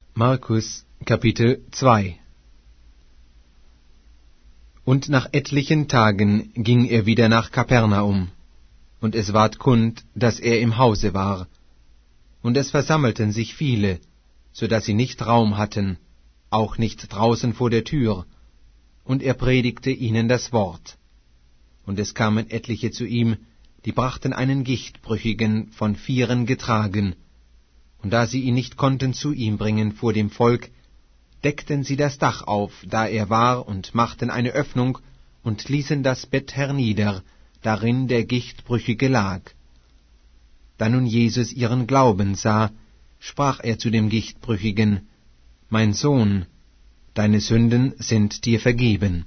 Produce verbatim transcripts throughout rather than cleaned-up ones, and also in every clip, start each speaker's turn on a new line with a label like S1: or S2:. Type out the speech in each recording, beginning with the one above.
S1: Markus Kapitel zwei. Und nach etlichen Tagen ging er wieder nach Kapernaum, und es ward kund, dass er im Hause war. Und es versammelten sich viele, so daß sie nicht Raum hatten, auch nicht draußen vor der Tür, und er predigte ihnen das Wort. Und es kamen etliche zu ihm, die brachten einen Gichtbrüchigen von Vieren getragen, und da sie ihn nicht konnten zu ihm bringen vor dem Volk, deckten sie das Dach auf, da er war, und machten eine Öffnung, und ließen das Bett hernieder, darin der Gichtbrüchige lag. Da nun Jesus ihren Glauben sah, sprach er zu dem Gichtbrüchigen: Mein Sohn, deine Sünden sind dir vergeben.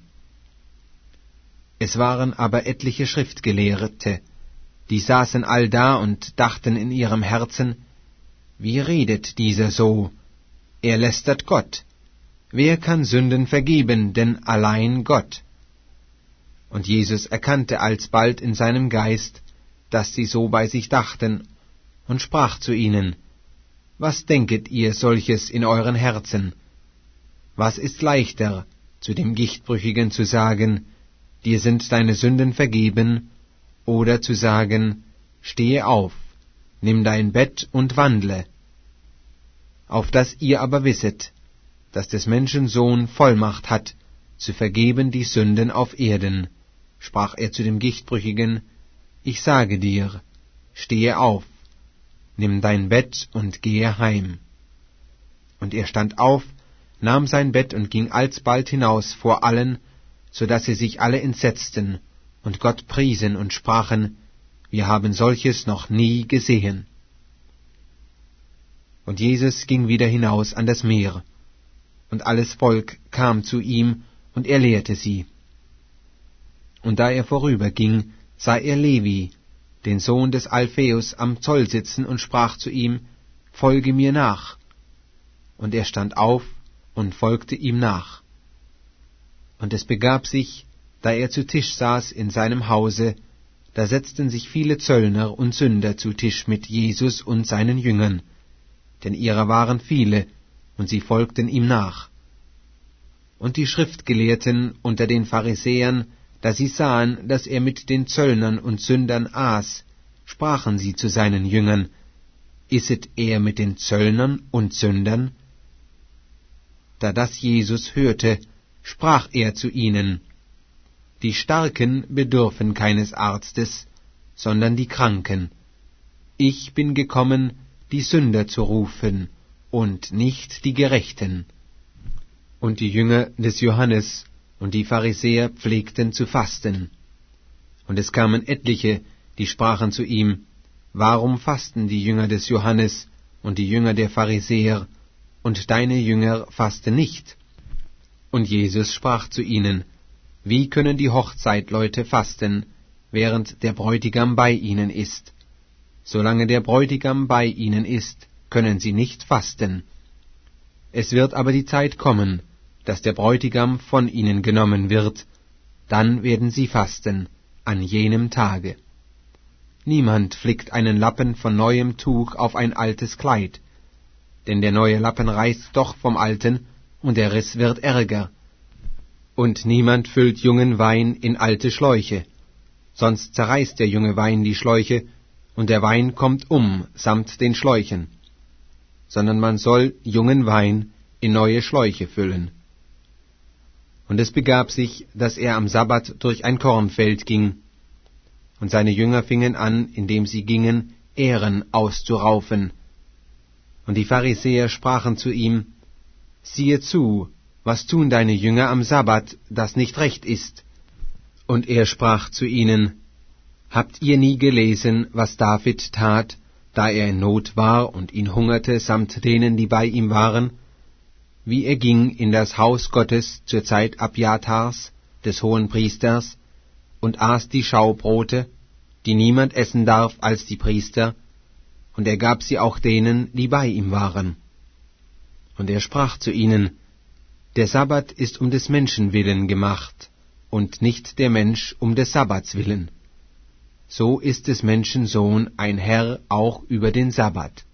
S1: Es waren aber etliche Schriftgelehrte, die saßen allda und dachten in ihrem Herzen: Wie redet dieser so? Er lästert Gott. Wer kann Sünden vergeben, denn allein Gott? Und Jesus erkannte alsbald in seinem Geist, dass sie so bei sich dachten, und sprach zu ihnen: Was denket ihr solches in euren Herzen? Was ist leichter, zu dem Gichtbrüchigen zu sagen: Dir sind deine Sünden vergeben, oder zu sagen: Stehe auf, nimm dein Bett und wandle? Auf dass ihr aber wisset, dass des Menschen Sohn Vollmacht hat, zu vergeben die Sünden auf Erden, sprach er zu dem Gichtbrüchigen: Ich sage dir, stehe auf, nimm dein Bett und gehe heim. Und er stand auf, nahm sein Bett und ging alsbald hinaus vor allen, so daß sie sich alle entsetzten und Gott priesen und sprachen: Wir haben solches noch nie gesehen. Und Jesus ging wieder hinaus an das Meer, und alles Volk kam zu ihm, und er lehrte sie. Und da er vorüberging, sah er Levi, den Sohn des Alpheus, am Zoll sitzen, und sprach zu ihm: Folge mir nach. Und er stand auf und folgte ihm nach. Und es begab sich, da er zu Tisch saß in seinem Hause, da setzten sich viele Zöllner und Sünder zu Tisch mit Jesus und seinen Jüngern, denn ihrer waren viele, und sie folgten ihm nach. Und die Schriftgelehrten unter den Pharisäern, da sie sahen, dass er mit den Zöllnern und Sündern aß, sprachen sie zu seinen Jüngern: Isset er mit den Zöllnern und Sündern? Da das Jesus hörte, sprach er zu ihnen: Die Starken bedürfen keines Arztes, sondern die Kranken. Ich bin gekommen, die Sünder zu rufen, und nicht die Gerechten. Und die Jünger des Johannes und die Pharisäer pflegten zu fasten. Und es kamen etliche, die sprachen zu ihm: Warum fasten die Jünger des Johannes und die Jünger der Pharisäer, und deine Jünger fasten nicht? Und Jesus sprach zu ihnen: Wie können die Hochzeitleute fasten, während der Bräutigam bei ihnen ist? Solange der Bräutigam bei ihnen ist, können sie nicht fasten. Es wird aber die Zeit kommen, dass der Bräutigam von ihnen genommen wird, dann werden sie fasten, an jenem Tage. Niemand flickt einen Lappen von neuem Tuch auf ein altes Kleid, denn der neue Lappen reißt doch vom alten, und der Riss wird ärger. Und niemand füllt jungen Wein in alte Schläuche, sonst zerreißt der junge Wein die Schläuche, und der Wein kommt um samt den Schläuchen, sondern man soll jungen Wein in neue Schläuche füllen. Und es begab sich, dass er am Sabbat durch ein Kornfeld ging, und seine Jünger fingen an, indem sie gingen, Ähren auszuraufen. Und die Pharisäer sprachen zu ihm: Siehe zu, was tun deine Jünger am Sabbat, das nicht recht ist? Und er sprach zu ihnen: Habt ihr nie gelesen, was David tat, da er in Not war und ihn hungerte samt denen, die bei ihm waren? Wie er ging in das Haus Gottes zur Zeit Abjatars, des Hohenpriesters, und aß die Schaubrote, die niemand essen darf als die Priester, und er gab sie auch denen, die bei ihm waren. Und er sprach zu ihnen: Der Sabbat ist um des Menschen willen gemacht, und nicht der Mensch um des Sabbats willen. So ist des Menschen Sohn ein Herr auch über den Sabbat.